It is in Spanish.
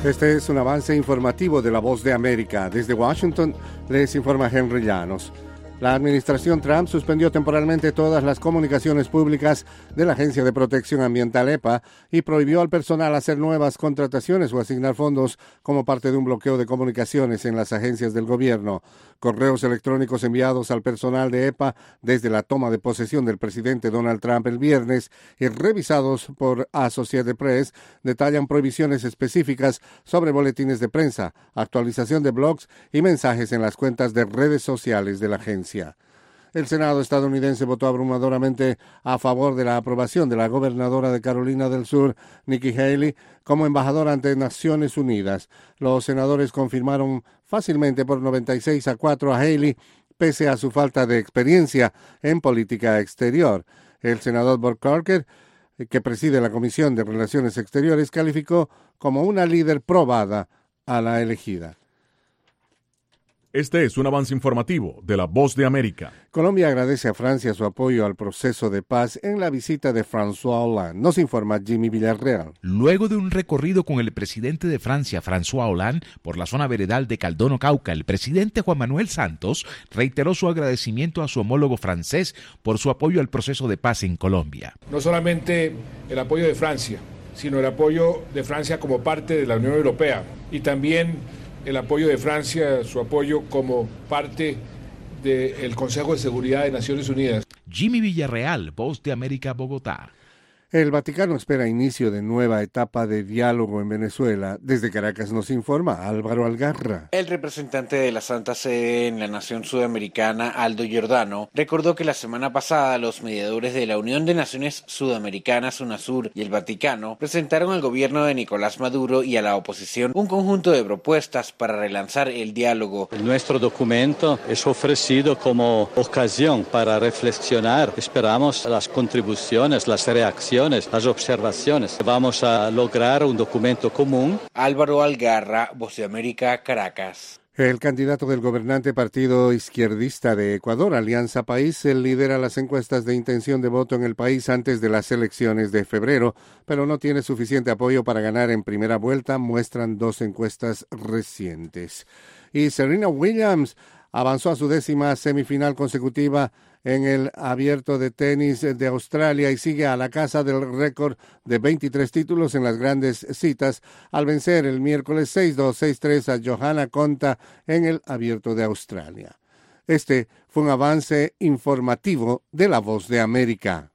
Este es un avance informativo de La Voz de América. Desde Washington les informa Henry Llanos. La administración Trump suspendió temporalmente todas las comunicaciones públicas de la Agencia de Protección Ambiental EPA y prohibió al personal hacer nuevas contrataciones o asignar fondos como parte de un bloqueo de comunicaciones en las agencias del gobierno. Correos electrónicos enviados al personal de EPA desde la toma de posesión del presidente Donald Trump el viernes y revisados por Associated Press detallan prohibiciones específicas sobre boletines de prensa, actualización de blogs y mensajes en las cuentas de redes sociales de la agencia. El Senado estadounidense votó abrumadoramente a favor de la aprobación de la gobernadora de Carolina del Sur, Nikki Haley, como embajadora ante Naciones Unidas. Los senadores confirmaron fácilmente por 96-4 a Haley, pese a su falta de experiencia en política exterior. El senador Bob Corker, que preside la Comisión de Relaciones Exteriores, calificó como una líder probada a la elegida. Este es un avance informativo de La Voz de América. Colombia agradece a Francia su apoyo al proceso de paz en la visita de François Hollande. Nos informa Jimmy Villarreal. Luego de un recorrido con el presidente de Francia, François Hollande, por la zona veredal de Caldono, Cauca, el presidente Juan Manuel Santos reiteró su agradecimiento a su homólogo francés por su apoyo al proceso de paz en Colombia. No solamente el apoyo de Francia, sino el apoyo de Francia como parte de la Unión Europea y también el apoyo de Francia, su apoyo como parte del Consejo de Seguridad de Naciones Unidas. Jimmy Villarreal, Voz de América, Bogotá. El Vaticano espera inicio de nueva etapa de diálogo en Venezuela. Desde Caracas nos informa Álvaro Algarra. El representante de la Santa Sede en la nación sudamericana, Aldo Giordano, recordó que la semana pasada los mediadores de la Unión de Naciones Sudamericanas, UNASUR, y el Vaticano presentaron al gobierno de Nicolás Maduro y a la oposición un conjunto de propuestas para relanzar el diálogo. Nuestro documento es ofrecido como ocasión para reflexionar. Esperamos las contribuciones, las reacciones, las observaciones. Vamos a lograr un documento común. Álvaro Algarra, Voz de América, Caracas. El candidato del gobernante partido izquierdista de Ecuador, Alianza País, lidera las encuestas de intención de voto en el país antes de las elecciones de febrero, pero no tiene suficiente apoyo para ganar en primera vuelta, muestran dos encuestas recientes. Y Serena Williams avanzó a su 10ª semifinal consecutiva en el Abierto de Tenis de Australia y sigue a la casa del récord de 23 títulos en las grandes citas al vencer el miércoles 6-2, 6-3 a Johanna Konta en el Abierto de Australia. Este fue un avance informativo de La Voz de América.